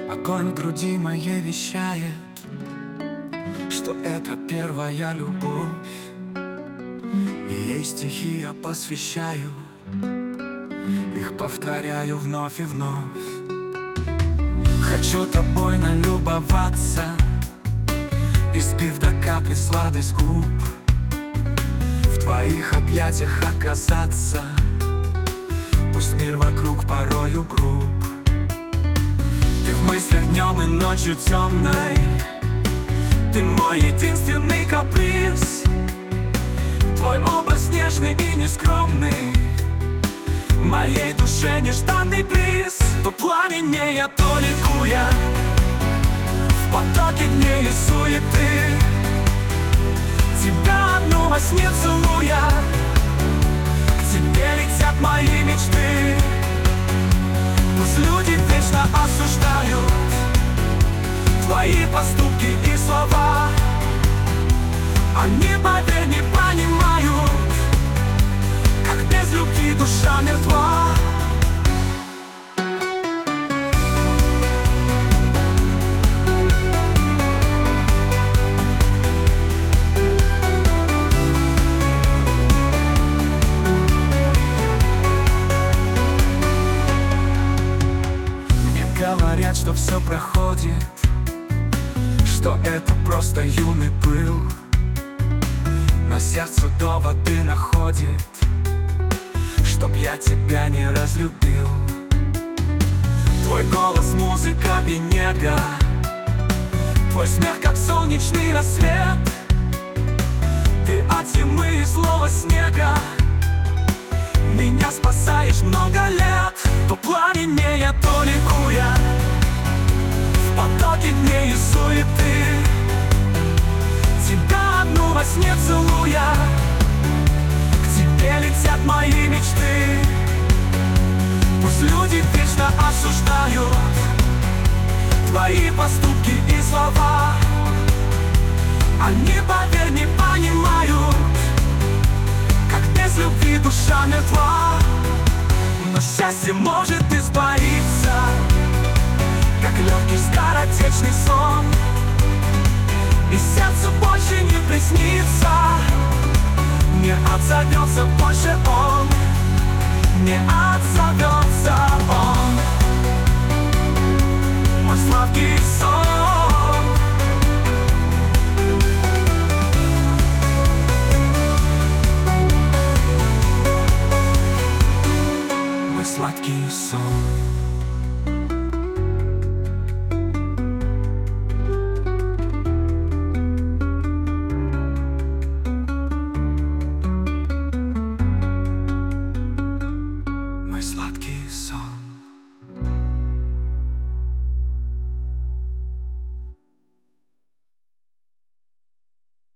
Огонь в груди моей вещает, что это первая любовь. И ей стихи я посвящаю, их повторяю вновь и вновь. Хочу тобой налюбоваться, испив до капли сладость губ, в твоих объятиях оказаться. Пусть мир вокруг порою груб. Ты в мыслях днем и ночью темной, ты мой единственный каприз. Твой образ нежный и нескромный, моей душе нежданный приз. То пламенея, то ликуя, в потоке дней и суеты, тебя одну во сне целуя, к тебе летят мои мечты. Пусть люди вечно осуждают твои поступки и слова, они, поверь, не понимают, как без любви душа мертва. Говорят, что все проходит, что это просто юный пыл, но сердце доводы находит, чтоб я тебя не разлюбил. Твой голос, музыка, Венега, твой смех, как солнечный рассвет. Ты от зимы и злого снега меня спасаешь много лет. То пламенея, то ликуя, в потоке дней и суеты, тебя одну во сне целуя, к тебе летят мои мечты. Пусть люди вечно осуждают твои поступки и слова, они, поверь, не понимают, как без любви душа мертва. Но счастье может испариться, как легкий скоротечный сон, и сердцу больше не приснится, не отзовется больше он, не отзовется он.